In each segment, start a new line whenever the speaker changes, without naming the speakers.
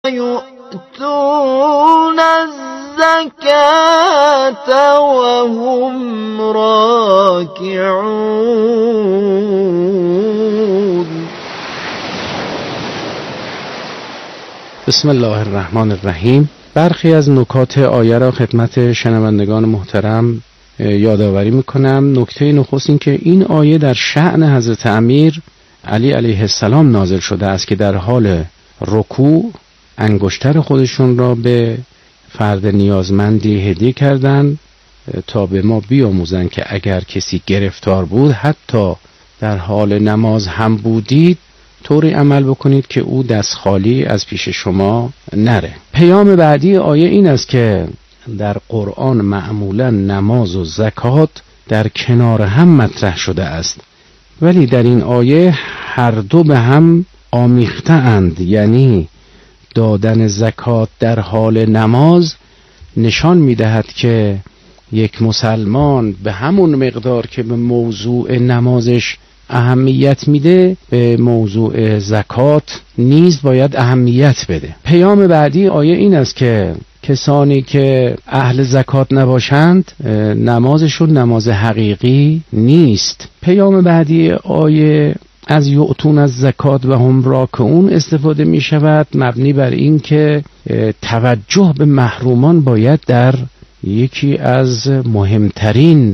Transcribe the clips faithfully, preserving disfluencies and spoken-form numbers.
يؤتون الزكاة وهم راكعون.
بسم الله الرحمن الرحیم. برخی از نکات آیه را خدمت شنوندگان محترم یادآوری میکنم. نکته نخست این که این آیه در شأن حضرت امیر علی علیه السلام نازل شده است که در حال رکوع انگشتر خودشون را به فرد نیازمندی هدیه کردند تا به ما بیاموزند که اگر کسی گرفتار بود حتی در حال نماز هم بودید طوری عمل بکنید که او دست خالی از پیش شما نره. پیام بعدی آیه این است که در قرآن معمولا نماز و زکات در کنار هم مطرح شده است، ولی در این آیه هر دو به هم آمیخته اند. یعنی دادن زکات در حال نماز نشان می‌دهد که یک مسلمان به همون مقدار که به موضوع نمازش اهمیت میده به موضوع زکات نیز باید اهمیت بده. پیام بعدی آیه این است که کسانی که اهل زکات نباشند نمازشون نماز حقیقی نیست. پیام بعدی آیه از یؤتون از زکات و هم راکعون استفاده می شود مبنی بر این که توجه به محرومان باید در یکی از مهمترین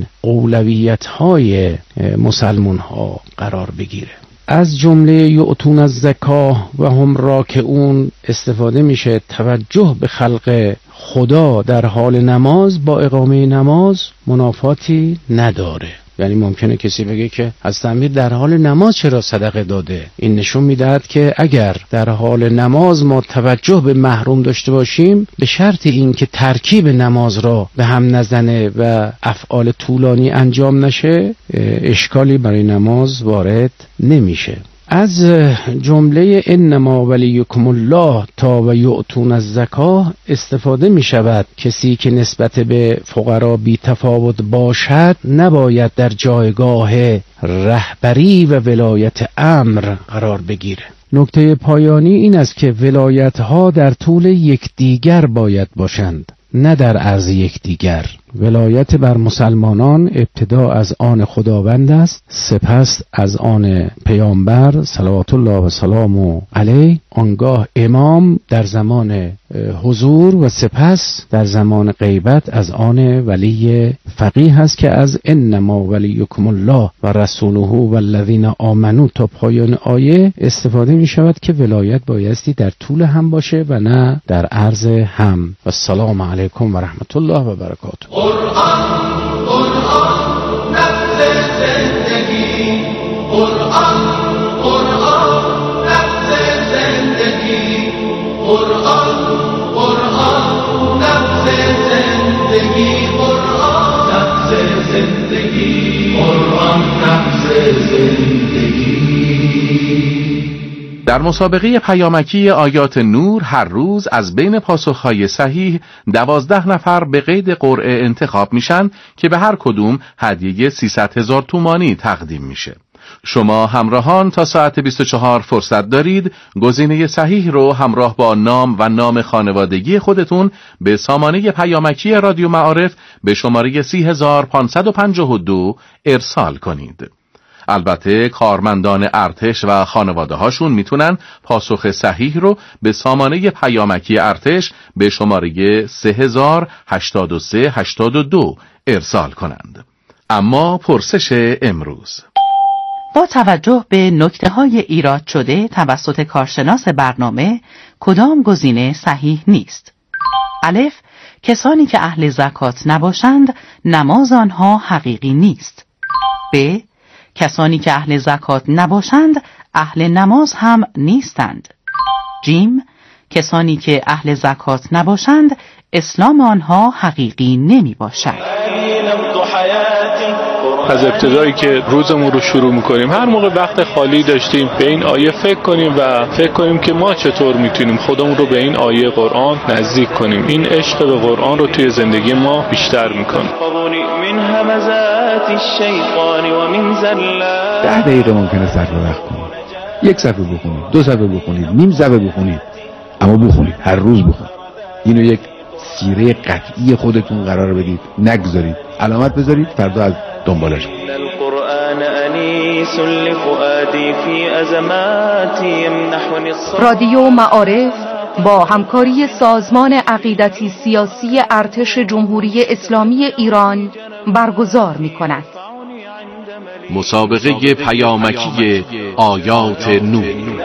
اولویت‌های مسلمان ها قرار بگیره. از جمله یؤتون از زکات و هم راکعون استفاده میشه توجه به خلق خدا در حال نماز با اقامه نماز منافاتی نداره. یعنی ممکنه کسی بگه که از امیر در حال نماز چرا صدقه داده؟ این نشون میدهد که اگر در حال نماز ما توجه به محروم داشته باشیم به شرط این که ترکیب نماز را به هم نزنه و افعال طولانی انجام نشه اشکالی برای نماز وارد نمیشه. از جمله انما ولیکم الله تا و یؤتون الزکاه استفاده می شود کسی که نسبت به فقرا بی تفاوت باشد نباید در جایگاه رهبری و ولایت امر قرار بگیره. نکته پایانی این است که ولایت ها در طول یکدیگر باید باشند نه در عرض یکدیگر. ولایت بر مسلمانان ابتدا از آن خداوند است، سپس از آن پیامبر صلوات الله و سلام علیه، آنگاه امام در زمان حضور و سپس در زمان غیبت از آن ولی فقیه است که از انما ولیکم الله و رسوله و الذین آمنو تا پایان آیه استفاده می شود که ولایت بایستی در طول هم باشه و نه در عرض هم. و السلام علیکم و رحمت الله و برکاته.
قرآن قرآن نفس زندگی، قرآن قرآن نفس زندگی، قرآن قرآن نفس زندگی، قرآن نفس زندگی، قرآن نفس زندگی.
در مسابقه پیامکی آیات نور هر روز از بین پاسخهای صحیح دوازده نفر به قید قرعه انتخاب میشن که به هر کدوم هدیه سیصد هزار تومانی تقدیم میشه. شما همراهان تا ساعت بیست و چهار فرصت دارید گزینه صحیح رو همراه با نام و نام خانوادگی خودتون به سامانه پیامکی رادیو معارف به شماره سی هزار پانصد و پنجاه و دو ارسال کنید. البته کارمندان ارتش و خانواده هاشون میتونن پاسخ صحیح رو به سامانه پیامکی ارتش به شماره سه هزار هشتاد و سه هشتاد و دو ارسال کنند. اما پرسش امروز:
با توجه به نکته‌های ایراد شده توسط کارشناس برنامه کدام گزینه صحیح نیست؟ الف: کسانی که اهل زکات نباشند نماز آنها حقیقی نیست. ب: کسانی که اهل زکات نباشند اهل نماز هم نیستند. جیم: کسانی که اهل زکات نباشند اسلام آنها حقیقی نمی باشد.
از ابتدایی که روزمون رو شروع میکنیم هر موقع وقت خالی داشتیم به این آیه فکر کنیم و فکر کنیم که ما چطور میتونیم خودمون رو به این آیه قرآن نزدیک کنیم. این عشق به قرآن رو توی زندگی ما بیشتر میکنه.
ده دقیقه ممکنه صرف وقت کنید، یک صفحه بخونید، دو صفحه بخونید، نیم صفحه بخونید، اما بخونید، هر روز بخونید. اینو یک سیره قطعی خودتون قرار بدید، نگذارید، علامت بذارید، فردا از دنبالش کنید.
القرآن انیس لفؤادی فی ازماتی یمنحنی الصبر.
رادیو معارف با همکاری سازمان عقیدتی سیاسی ارتش جمهوری اسلامی ایران برگزار می‌کند.
مسابقه پیامکی آیات نور.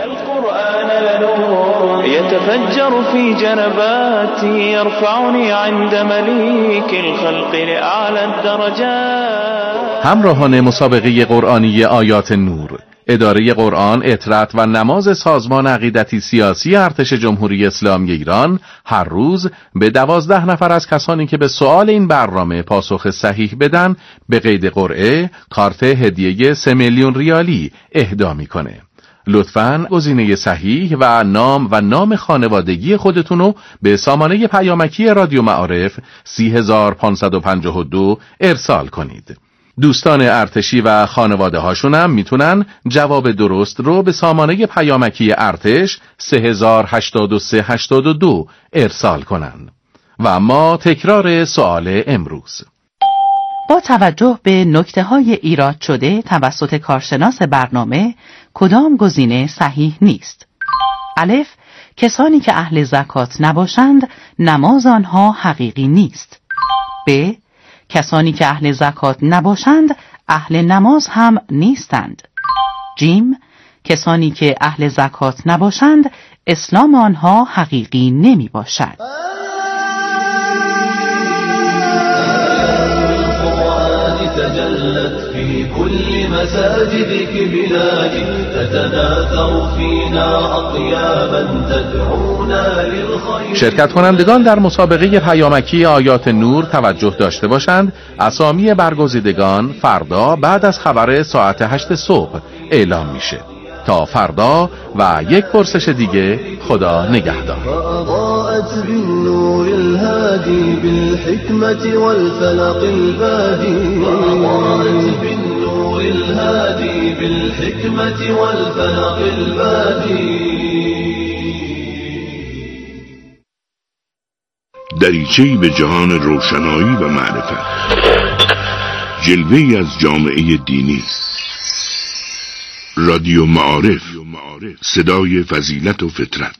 يتفجر في جنباتي يرفعني عند مليك الخلق لأعلى الدرجات.
همراهان مسابقه قرآنی آیات نور، اداره قرآن، اطرت و نماز سازمان عقیدتی سیاسی ارتش جمهوری اسلامی ایران هر روز به دوازده نفر از کسانی که به سؤال این برنامه پاسخ صحیح بدن به قید قرعه کارت هدیه سه میلیون ریالی اهدا میکنه. لطفاً گزینه صحیح و نام و نام خانوادگی خودتونو به سامانه پیامکی رادیو معارف سه هزار و پانصد و پنجاه و دو ارسال کنید. دوستان ارتشی و خانواده هاشون هم میتونن جواب درست رو به سامانه پیامکی ارتش سه هزار و هشتاد و سه هشتاد و دو ارسال کنن. و اما تکرار سوال امروز.
با توجه به نکته‌های ایراد شده توسط کارشناس برنامه کدام گزینه صحیح نیست؟ الف، کسانی که اهل زکات نباشند نماز آنها حقیقی نیست. ب، کسانی که اهل زکات نباشند اهل نماز هم نیستند. جیم، کسانی که اهل زکات نباشند اسلام آنها حقیقی نمی باشد.
تجلت في كل مساجدك بلادي تتناثر فينا أطيابا تدعونا للخير.
شرکت کنندگان در مسابقه پیامکی آیات نور توجه داشته باشند. اسامی برگزیدگان فردا بعد از خبر ساعت هشت صبح اعلام میشه. تا فردا و یک پرسش دیگه، خدا نگهدار.
فأضاءت بالنور الهادي بالحكمة والفلق البادي. فأضاءت بالنور الهادي بالحكمة والفلق البادي.
دریچه‌ای به جهان روشنایی و معرفت، جلوه‌ای از جامعه دینی. رادیو معارف، صدای فضیلت و فطرت.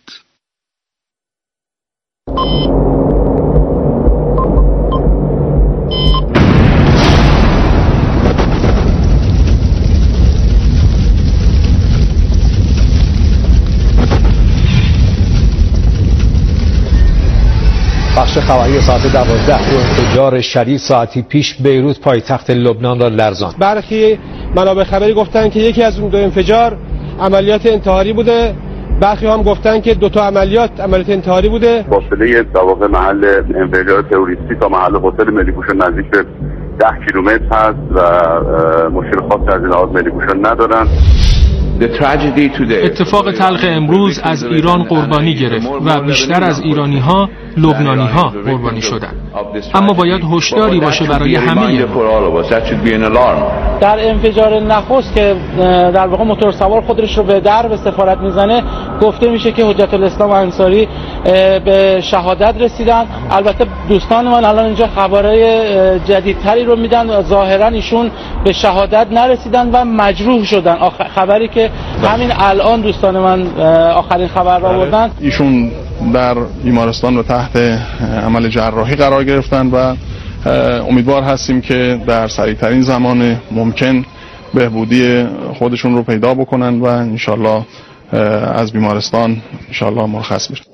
بخش خبری ساعت دوازده دو انفجار شدید ساعتی پیش بیروت پایتخت لبنان را لرزاند.
برخی منابع خبری گفتن که یکی از اون دو انفجار عملیات انتحاری بوده، برخی هم گفتن که دو تا عملیات عملیات انتحاری بوده.
فاصله در واقع محل انفجار تروریستی تا محل هتل ملی‌پوشان نزدیک به ده کیلومتر هست و مشکل خاصی از این لحاظ ملی‌پوشان ندارن.
اتفاق تلخ امروز از ایران قربانی گرفت و بیشتر از ایرانی‌ها لبنانی‌ها قربانی شدند. اما باید هوشیاری باشه برای همه.
در انفجار نخست که در واقع موتور سوار خودش رو به درب سفارت میزنه، گفته میشه که حجت الاسلام انصاری به شهادت رسیدن. البته دوستان من الان اینجا خبرهای جدیدتری رو میدن و ظاهرا ایشون به شهادت نرسیدن و مجروح شدن. خبری که همین الان دوستان من آخرین خبر را آوردن،
ایشون در بیمارستان و تحت عمل جراحی قرار گرفتن و امیدوار هستیم که در سریعترین زمان ممکن بهبودی خودشون رو پیدا بکنن و انشالله از بیمارستان انشالله مرخص بشن.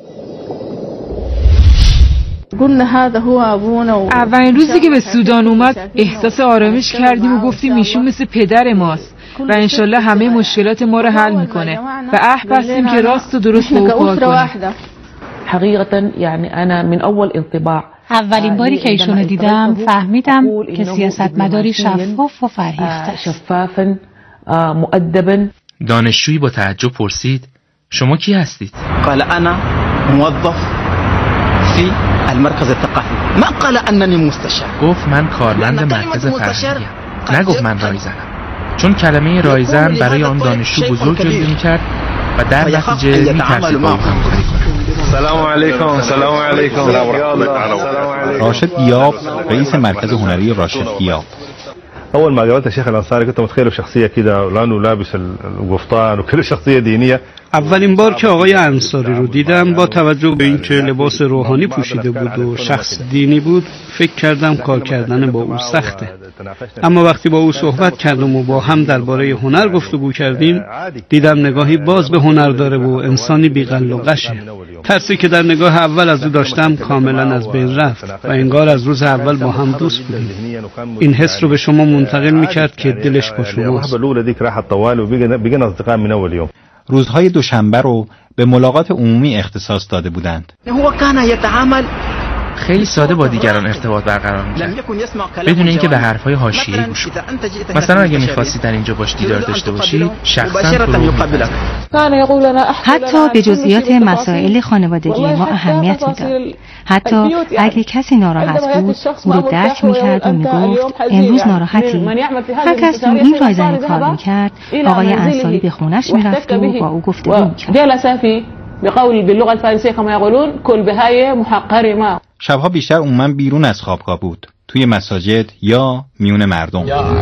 اولین روزی که به سودان اومد احساس آرامش کردیم و گفتیم ایشون مثل پدر ماست و انشالله همه مشکلات ما رو حل میکنه و عهد بستیم که راست و درست به او کار کنیم.
حقیقتا یعنی انا من اول انطباع
اولین باری که ایشونو دیدم فهمیدم که سیاستمداری شفاف و فرهیخته،
شفافا مؤدبا.
دانشجویی با تعجب پرسید شما کی هستید؟
قال انا موظف فی المرکز الثقافی. ما قال انني مستشار.
گفت من کارمند مرکز فرهنگی ام. نگفت من رایزنم، چون کلمه رایزن برای آن دانشجو بزرگ جلوه می‌کرد و در نتیجه می‌ترسید با او همکاری کنه.
سلام علیکم. سلام علیکم.
راشد گیاب رئیس مرکز هنری راشد گیاب.
أول ما قابلت الشيخ الأنصاري كنت متخيله شخصية كده لأنه لابس القفطان وكل شخصية دينية.
اولین بار که آقای انصاری رو دیدم با توجه به اینکه لباس روحانی پوشیده بود و شخص دینی بود فکر کردم کار کردن با او سخته، اما وقتی با او صحبت کردم و با هم درباره هنر گفتگو کردیم دیدم نگاهی باز به هنر داره و انسانی بی‌غل و غشه. ترسی که در نگاه اول از او داشتم کاملا از بین رفت و انگار از روز اول با هم دوست بودیم. این حس رو به شما منتقل میکرد که دلش با شماست.
روزهای دوشنبه رو به ملاقات عمومی اختصاص داده بودند.
خیلی ساده با دیگران ارتباط برقرار می‌کرد بدون اینکه به حرف‌های حاشیه‌ای گوش کنه. مثلا اگه می‌خواستی در اینجا باش دیدار داشته باشی شخصا
حتی به جزئیات مسائل خانوادگی ما اهمیت میداد. حتی اگه کسی ناراحت بود او رو درک می‌کرد و میگفت امروز ناراحتی؟ هر کس تو این رایزنی کار می‌کرد آقای انصاری به خونش می‌رفت و با او گفتگو می‌کرد.
بقول باللغة الفارسية كما يقولون كلبهای محقر ما.
شبها بیشتر عموما بیرون از خوابگاه بود، توی مساجد یا میون مردم.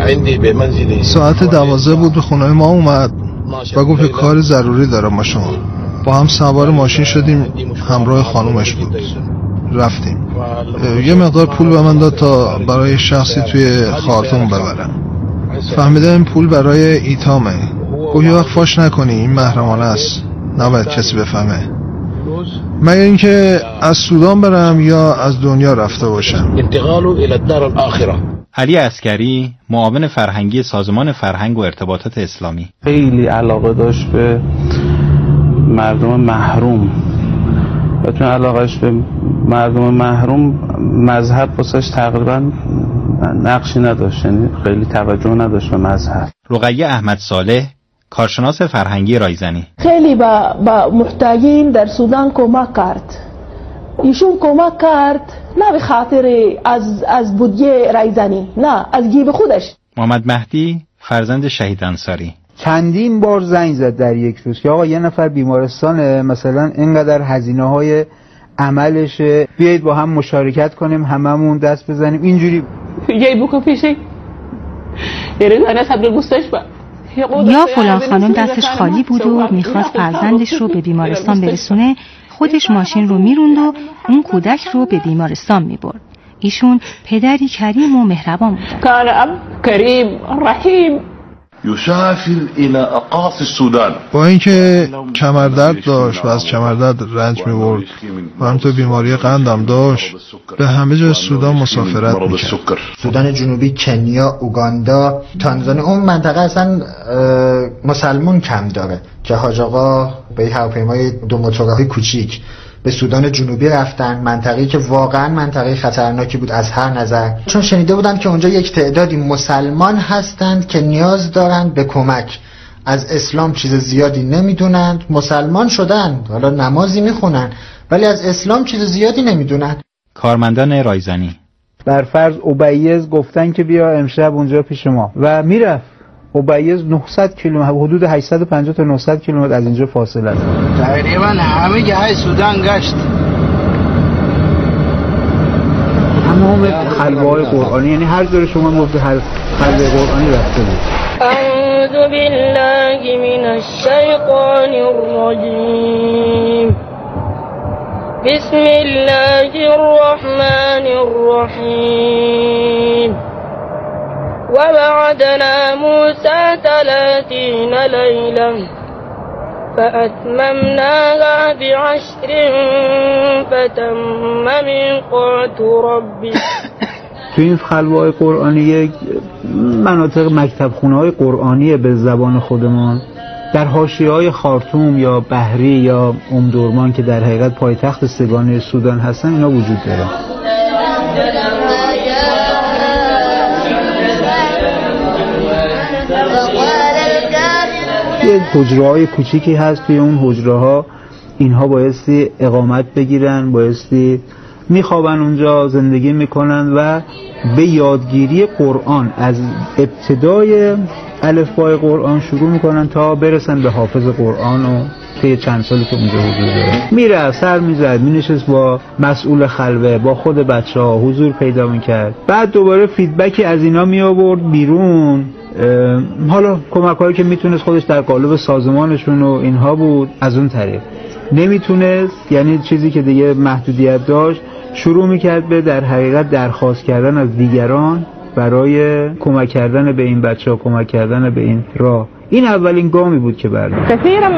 ساعت دوازده بود به خونه ما اومد و گفت که کار ضروری دارم با شما. با هم سوار ماشین شدیم، همراه خانومش بود، رفتیم. یه مقدار پول به من داد تا برای شخصی توی خارتوم ببرم. فهمیدم این پول برای ایتامه. گفت یه وقت فاش نکنی، این محرمانه است، نباید کسی بفهمه، مگر اینکه از سودان برم یا از دنیا رفته باشم.
انتقال الى الدار الاخره. علی عسکری معاون فرهنگی سازمان فرهنگ و ارتباطات اسلامی.
خیلی علاقه داشت به مردم محروم و چون علاقهش به مردم محروم مذهب واسش تقریبا نقشی نداشت، یعنی خیلی توجه نداشت به مذهب.
رقیه احمد صالح کارشناس فرهنگی رایزنی.
خیلی با, با محتاجین در سودان کمک کرد. ایشون کمک کرد نه به خاطر از از بودجه رایزنی، نه از جیب خودش.
محمد مهدی فرزند شهید انصاری
چندین بار زنگ زد در یک روز که آقا یه نفر بیمارستانه، مثلا اینقدر هزینه های عملشه، بیایید با هم مشارکت کنیم، هممون دست بزنیم. اینجوری
یه بوکو پیشی یه رزانه صبر المستشفى
یا فلان خانم دستش خالی بود و میخواست فرزندش رو به بیمارستان برسونه، خودش ماشین رو میروند و اون کودک رو به بیمارستان میبرد. ایشون پدری کریم و مهربان بود.
کان اب کریم رحیم.
یسافر الى اقاصی السودان.
با اینکه کمردرد داشت و از کمردرد رنج میبرد و همینطور بیماری قندم داشت، به همه جای سودان مسافرت میکرد.
سودان جنوبی، کنیا، اوگاندا، تانزانی، اون منطقه اصلا مسلمون کم داره که حاج آقا به هواپیمای دو موتورهای کوچیک به سودان جنوبی رفتن، منطقه‌ای که واقعا منطقه خطرناکی بود از هر نظر، چون شنیده بودن که اونجا یک تعدادی مسلمان هستند که نیاز دارند به کمک. از اسلام چیز زیادی نمیدونند، مسلمان شدند، حالا نمازی میخونن ولی از اسلام چیز زیادی نمیدونند.
کارمندان رایزنی
بر فرض اوبیز گفتن که بیا امشب اونجا پیش ما و میرفت. اوبیز نهصد کیلومتر، حدود هشتصد و پنجاه تا نهصد کیلومتر از اینجا فاصله است.
تقریبا همه جای سودان گشت.
تمام خلوه‌های قرآنی، یعنی هر جور شما گفت هر خلوه قرآنی رفته بود.
اعوذ بالله من الشیطان الرجیم. بسم الله الرحمن الرحیم. ووعدنا موسى ثلاثين ليلة فأتممناها بعشر فتم میقات ربی.
تو این خلوه‌های قرآنی یک مناطق مکتب خونه‌های قرآنی به زبان خودمان در حاشیه‌های خارتوم یا بحری یا امدورمان که در حقیقت پایتخت سگانه سودان هستن اینا وجود داره. یه حجره‌های کوچیکی هست، توی اون حجره‌ها اینها بایستی اقامت بگیرن، بایستی میخوابن اونجا، زندگی میکنن و به یادگیری قرآن از ابتدای الفبای قرآن شروع میکنن تا برسن به حافظ قرآن و طی چند سالی که اونجا حضور داره. میره سر میزد، مینشست با مسئول خلوه، با خود بچه‌ها حضور پیدا میکرد. بعد دوباره فیدبکی از اینا می آورد بیرون. حالا کمک‌هایی که میتونست خودش در قالب سازمانشون و اینها بود، از اون طریق نمیتونست، یعنی چیزی که دیگه محدودیت داشت، شروع میکرد به در حقیقت درخواست کردن از دیگران برای کمک کردن به این بچه‌ها، کمک کردن به این راه. این اولین گامی بود که برداشت.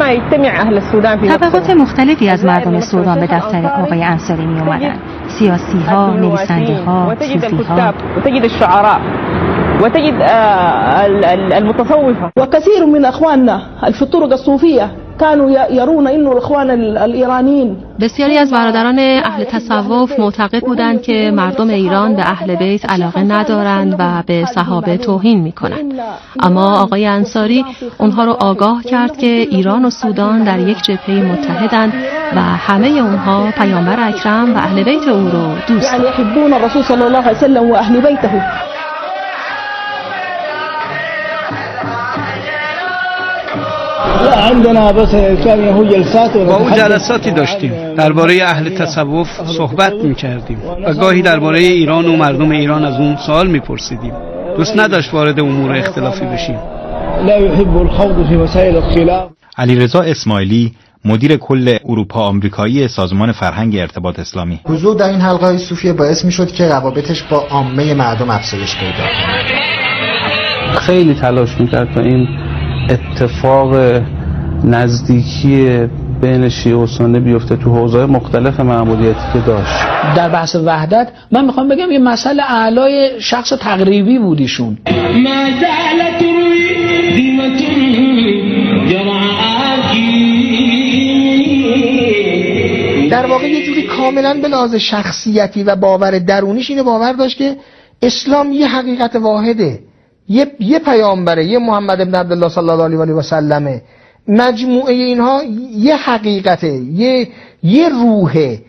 طبقات مختلفی از مردم سودان به دفتر آقای انصاری می اومدن. سیاسی ها، نویسنده ها، صوفی ها.
وتجد الشعراء وتجد المتصوفة وكثير من أخواننا في الطرق الصوفية كانوا يرون إنه الإخوان الإيرانيين.
بسیاری از برادران اهل تصوف معتقد بودند که مردم ایران به اهل بیت علاقه ندارند و به صحابه توهین میکنند. اما آقای انصاری اونها رو آگاه کرد که ایران و سودان در یک جبهه متحدند و همه اونها پیامبر اکرم و اهل بیت او رو دوست دارند.
يعني يحبون الرسول صلى الله عليه وسلم وأهل بيته.
با او جلساتی داشتیم، درباره اهل تصوف صحبت می‌کردیم و گاهی درباره ایران و مردم ایران از اون سوال می‌پرسیدیم. دوست نداشت وارد امور اختلافی بشیم.
لا يحب الخوض في مسائل الخلاف.
علیرضا اسماعیلی، مدیر کل اروپا آمریکایی سازمان فرهنگ ارتباط اسلامی:
حضور در این حلقه‌های صوفیه باعث می‌شد که روابطش با عامه مردم افزایش پیدا کنه.
خیلی تلاش می‌کرد تا این اتفاق نزدیکی بین شیعه و سنی بیفته تو حوزه‌های مختلف مأموریتی که داشت.
در بحث وحدت من میخوام بگم یه مسئله اعلای شخص تقریبی بود ایشون.
در واقع یه جوری کاملا به لحاظ شخصیتی و باور درونیش اینو باور داشت که اسلام یه حقیقت واحده، یه یه پیامبره، یه محمد ابن عبدالله صلی الله علیه و آله و سلمه. مجموعه اینها یه حقیقته، یه یه روحه.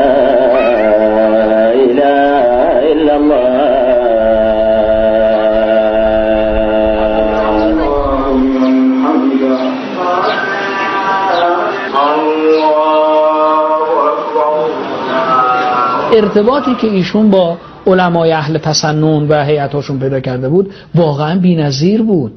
ارتباطی که ایشون با علمای اهل تسنن و هیئت‌هاشون پیدا کرده بود واقعا بی‌نظیر بود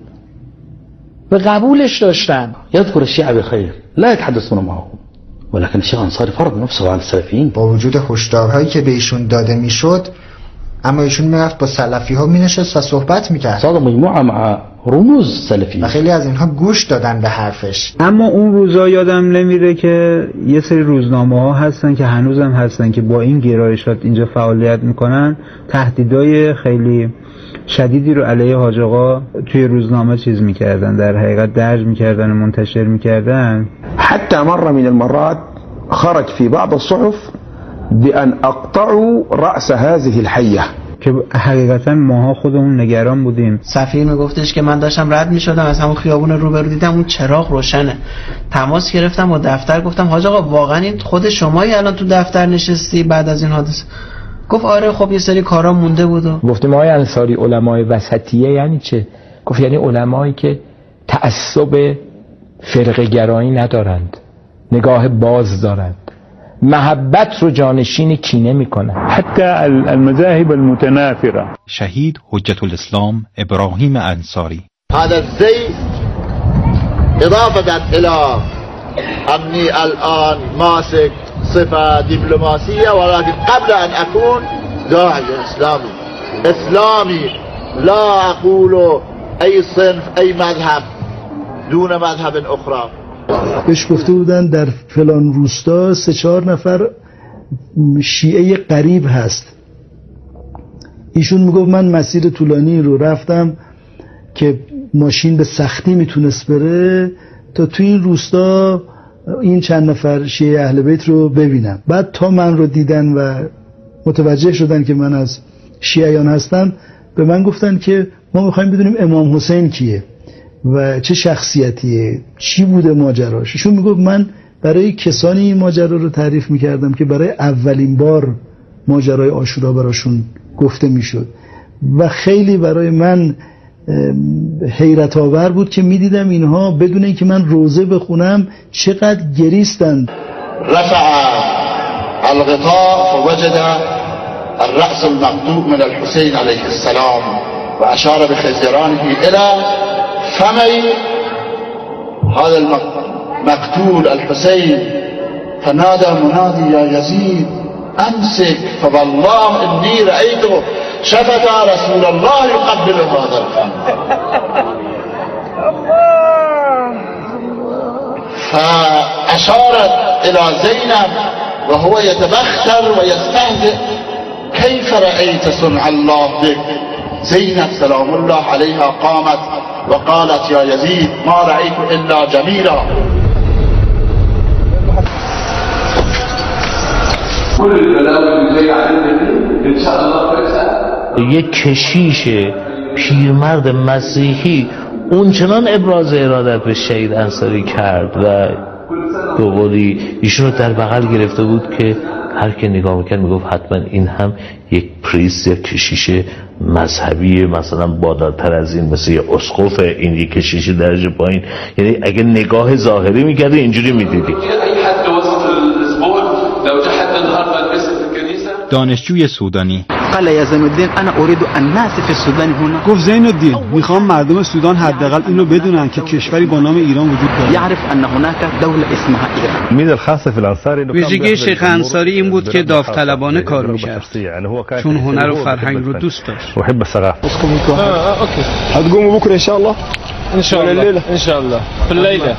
و قبولش داشتن.
يذكر الشيعة بخير لا يتحدثون معهم ولكن الشيخ الأنصاري فرض نفسه على السلفيين.
با وجود هشدارهایی که به ایشون داده میشد، اما ایشون میرفت با سلفی ها مینشست و صحبت میکرد.
صار مجموعة مع رموز سلفی
و خیلی از اینها گوش دادن به حرفش.
اما اون روزا یادم نمیره که یه سری روزنامه ها هستن که هنوزم هستن که با این گرایشات اینجا فعالیت میکنن، تهدیدای خیلی شدیدی رو علیه حاج آقا توی روزنامه چیز میکردن، در حقیقت درج میکردن و منتشر میکردن.
حتی مره من المرات خرج في بعض الصحف بأن اقطعوا رأس هذه الحية،
که حقیقتا ماها خودمون نگران بودیم.
سفیر میگفتش که من داشتم رد میشدم از همون خیابون روبرو دیدم اون چراغ روشنه، تماس گرفتم با دفتر، گفتم حاج آقا واقعا این خود شمایی الان تو دفتر نشستی بعد از این حادثه؟ گفت آره خب یه سری کارا مونده بود.
گفتیم آقای انصاری علمای وسطیه یعنی چه؟ گفت یعنی علمایی که تعصب فرقه گرایی ندارند، نگاه باز دارند، محبت رو جانشین کینه میکنن.
حتی المذاهب المتنافره.
شهید حجت الاسلام ابراهیم انصاری:
هذا الزي اضافه الى اني الان ماسك صفه دبلوماسيه ولكن قبل ان اكون داعية اسلامي اسلامي لا اقول اي صنف اي مذهب دون مذهب اخرى.
بهش گفته بودن در فلان روستا سه چهار نفر شیعه قریب هست. ایشون میگفت من مسیر طولانی رو رفتم که ماشین به سختی میتونست بره تا توی این روستا این چند نفر شیعه اهل بیت رو ببینم. بعد تا من رو دیدن و متوجه شدن که من از شیعیان هستم، به من گفتن که ما میخوایم بدونیم امام حسین کیه و چه شخصیتیه، چی بوده ماجراش. ایشون میگفت من برای کسانی این ماجرا رو تعریف میکردم که برای اولین بار ماجرای عاشورا براشون گفته میشد و خیلی برای من
حیرت آور بود که میدیدم اینها بدون اینکه من روزه بخونم چقدر گریستند.
رفع الغطاء فوجد الرأس المقطوع من الحسين عليه السلام وأشار بخنجرانه إلى فمي هذا المقتول الحسين فنادى منادي يا يزيد أمسك فوالله إني رأيت شفت رسول الله يقبل هذا الفم فأشارت إلى زينب وهو يتبختر ويستهزئ كيف رأيت صنع الله بك. زينب سلام الله عليها قامت وقالت يا يزيد ما رأيت إلا جميلا.
یک کشیش پیرمرد مسیحی اونچنان ابراز ارادت به شهید انصاری کرد و به قولی ایشون رو در بغل گرفته بود که هر که نگاه میکرد میگفت حتما این هم یک پریست یا کشیش مذهبی مثلا بالاتر از این، مثل یه اسقف، این یک کشیش درجه پایین. یعنی اگه نگاه ظاهری میکرده اینجوری میدیدی.
دانشجوی سودانی
قال يا زين الدين انا اريد الناس في السودان هنا.
گفت زین الدین میخوام مردم سودان حداقل اینو بدونن که کشوری با نام ایران وجود داره.
يعرف ان هناك دوله اسمها ایران.
میز الخاص في الانصاري ویژگی شیخ انصاری این بود که داوطلبانه کار میکرد، چون هنر و فرهنگ رو دوست داشت. وحب الثقافه. اوكي هتقوموا بكره ان شاء الله؟ ان شاء الله الليله ان شاء الله في الليله.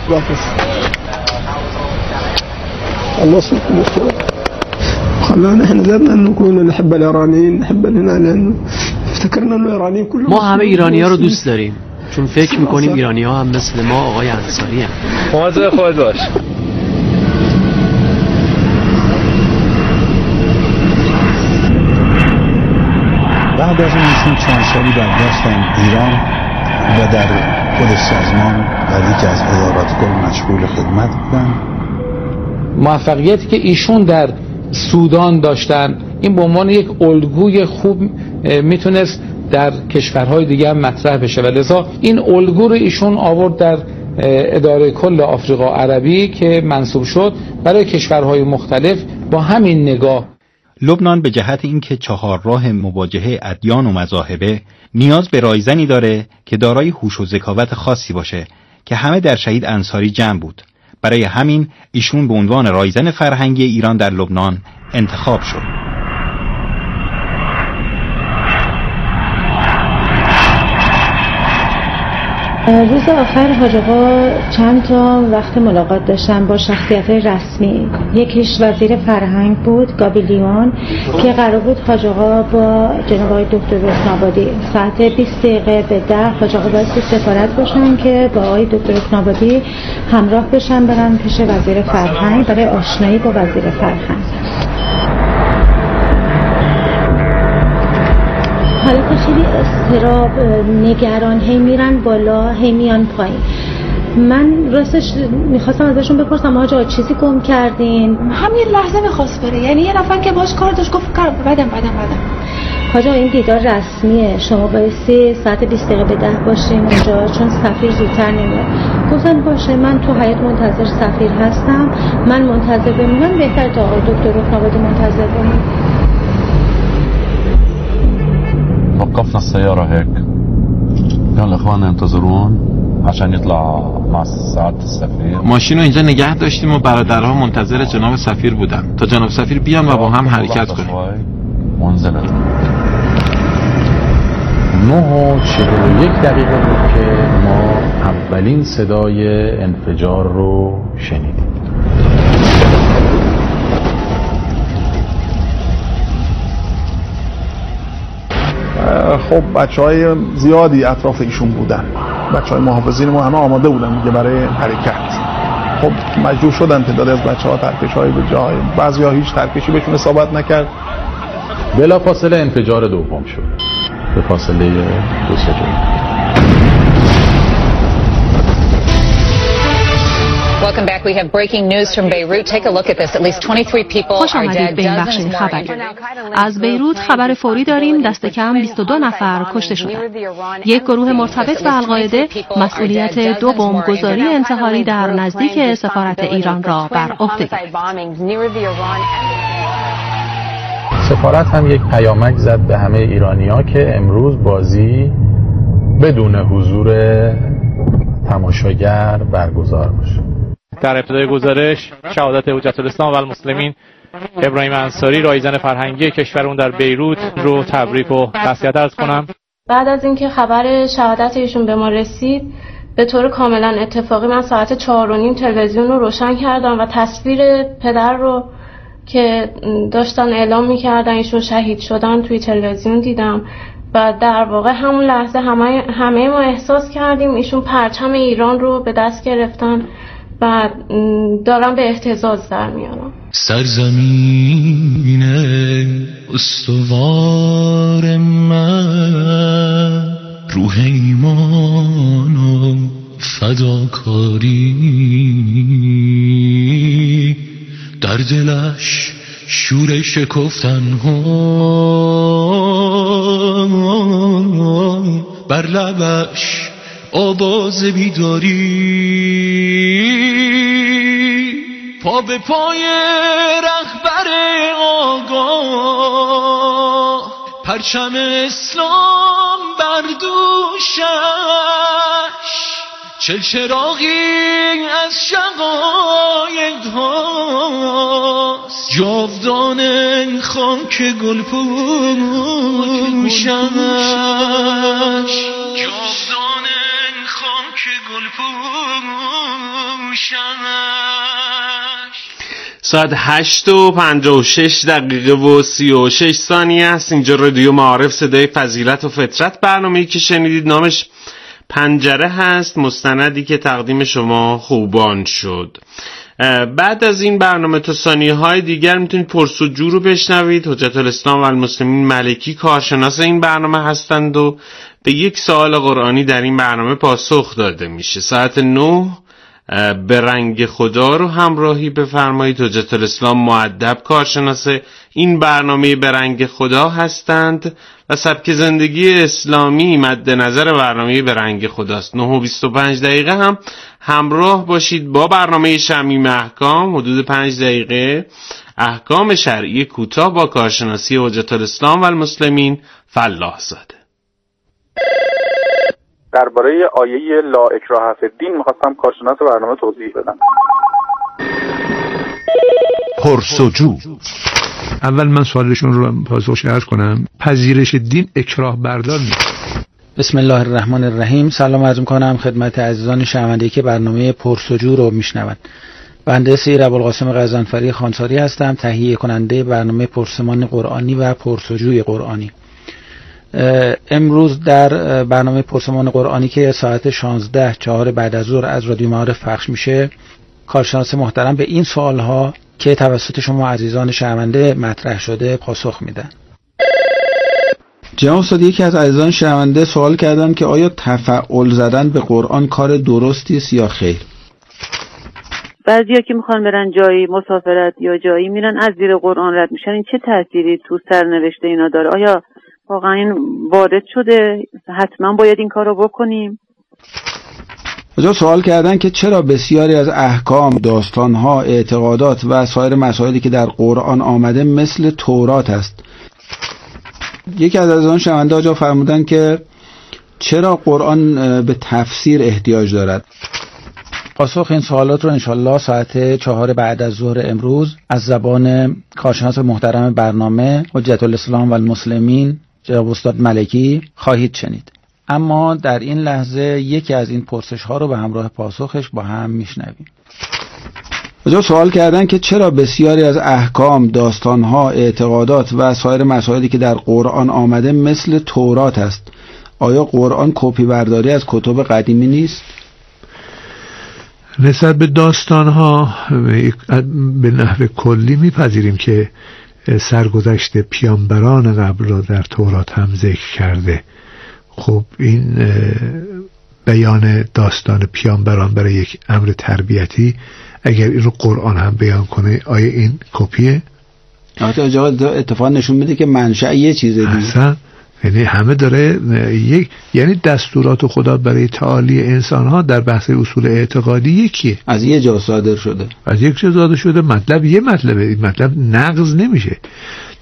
الله سبحانه خلانا احنا زرنا ان نكون نحب الايرانيين نحب هنا لانه افتكرنا انه الايرانيين كلهم.
ما همه ایرانی‌ها رو دوست داریم چون فکر می‌کنیم ایرانی‌ها هم مثل ما آقای انصاری هستند.
مواظب خودت باش.
بعد از اون ایشون چند سالی برگشتن ایران و در خود سازمان در یکی از ادارات کل مشغول خدمت بودن.
موفقیتی که ایشون در سودان داشتن این به عنوان یک الگوی خوب میتونست در کشورهای دیگه هم مطرح بشه و لذا این الگو رو ایشون آورد در اداره کل آفریقا عربی که منصوب شد برای کشورهای مختلف با همین نگاه.
لبنان به جهت اینکه چهار راه مواجهه ادیان و مذاهبه نیاز به رایزنی داره که دارای هوش و ذکاوت خاصی باشه که همه در شهید انصاری جمع بود. برای همین ایشون به عنوان رایزن فرهنگی ایران در لبنان انتخاب شد.
روز آخر حاج آقا چند تا وقت ملاقات داشتن با شخصیت رسمی. یکیش وزیر فرهنگ بود، گابیلیون، که قرار بود حاج آقا با جناب آقای دکتر رکنابادی ساعت بیست دقیقه به ده حاج آقا باید سفارت باشن که با آقای دکتر رکنابادی همراه بشن برن پیش وزیر فرهنگ برای آشنایی با وزیر فرهنگ. حالت خیلی اضطراب، نگران، هی میرن بالا هی میان پایین. من راستش میخواستم ازشون بپرسم آقا چیزی گم کردین؟
همین لحظه میخواست بره، یعنی یه نفر که باش کار داشت گفت کار بدم بدم بدم.
حاجا این دیدار رسمیه، شما بایستی ساعت بیست دقیقه به ده باشین اونجا چون سفیر زودتر نمیاد. گفتن باشه من تو حیاط منتظر سفیر هستم، من منتظر بمونم، بهتر تا آقای دکتر رکنابادی منتظر بمونم.
وقفنا السيارة هيك كان الإخوان ينتظرون عشان يطلع مع سعادة السفير.
ماشین رو اینجا نگه داشتیم و برادرها منتظر جناب سفیر بودن تا جناب سفیر بیان و با هم حرکت کنیم.
منزلت
نه و چهل و یک دقیقه بود که ما اولین صدای انفجار رو شنیدیم.
خب بچه های زیادی اطراف ایشون بودن، بچه های محافظین ما همه آماده بودن دیگه برای حرکت. خب مجبور شدن تعدادی از بچه ها ترکش های به جای، بعضی ها هیچ ترکشی بهشون اصابت نکرد.
بلا فاصله انفجار دوم شد به فاصله دو سه جای.
و
Welcome back. We have breaking news from Beirut. Take a look at this. At least twenty-three people
خوش
are
آمدید
dead.
به این بخش
Dozens more
خبری.
injured.
از بیروت خبر فوری داریم دست کم بیست و دو نفر کشته شدند. یک گروه مرتبط به القاعده مسئولیت دو بمبگذاری انتحاری در نزدیک سفارت ایران را بر عهده گرفت.
سفارت هم یک پیامک زد به همه ایرانی‌ها که امروز بازی بدون حضور تماشاگر برگزار بشه.
در ابتدای گزارش شهادت حجت الاسلام و المسلمین ابراهیم انصاری رایزن فرهنگی کشورمون در بیروت رو تبریک و تسلیت عرض کنم.
بعد از اینکه خبر شهادت ایشون به ما رسید به طور کاملا اتفاقی من ساعت چهار و نیم تلویزیون رو روشن کردم و تصویر پدر رو که داشتن اعلام میکردن ایشون شهید شدن توی تلویزیون دیدم و در واقع همون لحظه همه, همه ما احساس کردیم ایشون پرچم ایران رو به دست گرفتن و دارم به اهتزاز در میارم.
سرزمین استوار من، روح ایمان و فداکاری، در دلش شور شکفتن ها، بر لبش آواز بیداری، پا به پای رهبر آگاه، پرچم اسلام بر دوشش، چل چراغی از شقایق هاست، جاودان خاک گل پوشش، جاودان خاک گل پوشش.
ساعت هشت و پنجاه و شش دقیقه و سی و شش ثانیه است. اینجا رادیو معارف صدای فضیلت و فطرت، برنامه‌ای که شنیدید نامش پنجره هست، مستندی که تقدیم شما خوبان شد. بعد از این برنامه تا ثانیه‌های دیگر میتونید پرس‌وجو رو بشنوید. حجت الاسلام و المسلمین ملکی کارشناس این برنامه هستند و به یک سوال قرآنی در این برنامه پاسخ داده میشه. ساعت نه به رنگ خدا رو همراهی بفرمایید. حجت الاسلام مؤدب کارشناس این برنامه به رنگ خدا هستند و سبک زندگی اسلامی مد نظر برنامه به رنگ خداست. نه و بیست و پنج دقیقه هم همراه باشید با برنامه شمیم احکام، حدود پنج دقیقه احکام شرعی کوتاه با کارشناسی حجت الاسلام و المسلمین فلاح زاده.
درباره آیه لا اکراه فی الدین می‌خواستم کارشناس برنامه توضیح بدم.
پرس‌وجو. اول من سوالشون رو پاسخش عرض کنم. پذیرش دین اکراه بردار نیست.
بسم الله الرحمن الرحیم. سلام عرض می‌کنم خدمت عزیزان شنونده که برنامه پرس‌وجو رو میشنوند. بنده سید ابوالقاسم غضنفری خانساری هستم، تهیه کننده برنامه پرسمان قرآنی و پرس‌وجوی قرآنی. امروز در برنامه پرسمان قرآنی که ساعت شانزده چهار بعد از ظهر از رادیو معارف پخش میشه، کارشناس محترم به این سوالها که توسط شما عزیزان شنونده مطرح شده پاسخ میدن.
جناب استاد، یکی از عزیزان شنونده سوال کردن که آیا تفعل زدن به قرآن کار درستی است یا خیر؟
بعضیا که میخوان برن جایی مسافرت یا جایی میرن از زیر قرآن رد میشن، این چه تأثیری تو سرنوشت اینا داره؟ آیا واقعا این وارد شده؟ حتما باید این کار رو بکنیم؟
اونجا سوال کردن که چرا بسیاری از احکام، داستانها، اعتقادات و سایر مسائلی که در قرآن آمده مثل تورات است. یکی از عزیزان شنونده آجا فرمودن که چرا قرآن به تفسیر احتیاج دارد؟
پاسخ این سوالات رو انشالله ساعت چهار بعد از ظهر امروز از زبان کارشناس محترم برنامه حجت الاسلام و المسلمین جناب استاد ملکی خواهید شنید. اما در این لحظه یکی از این پرسش ها رو به همراه پاسخش با هم میشنویم.
اونجا سوال کردن که چرا بسیاری از احکام، داستانها، اعتقادات و سایر مسائلی که در قرآن آمده مثل تورات است. آیا قرآن کپی برداری از کتب قدیمی نیست؟
نسبت به داستانها به نحو کلی میپذیریم که سرگذشت پیامبران قبل را در تورات هم ذکر کرده. خب این بیان داستان پیامبران برای یک امر تربیتی اگر اینو قرآن هم بیان کنه آیا این کپیه؟
آقا اتفاق نشون میده که منشأ یه چیزه دیگه.
اصلا یعنی همه داره یک، یعنی دستورات خدا برای تعالی انسان ها در بحث اصول اعتقادی یکیه،
از یه جا صادر شده،
از یک جا صادر شده، مطلب یه مطلبه، این مطلب نقض نمیشه.